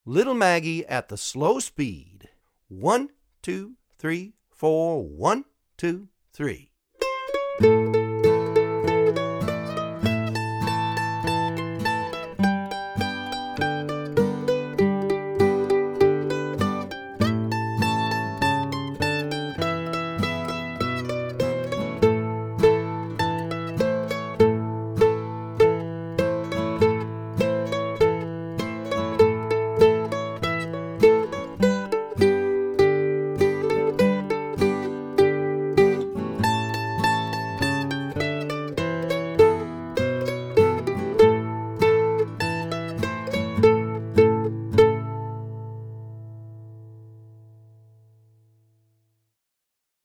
Little Maggie at the slow speed. 1, 2, 3, 4, 1, 2, 3.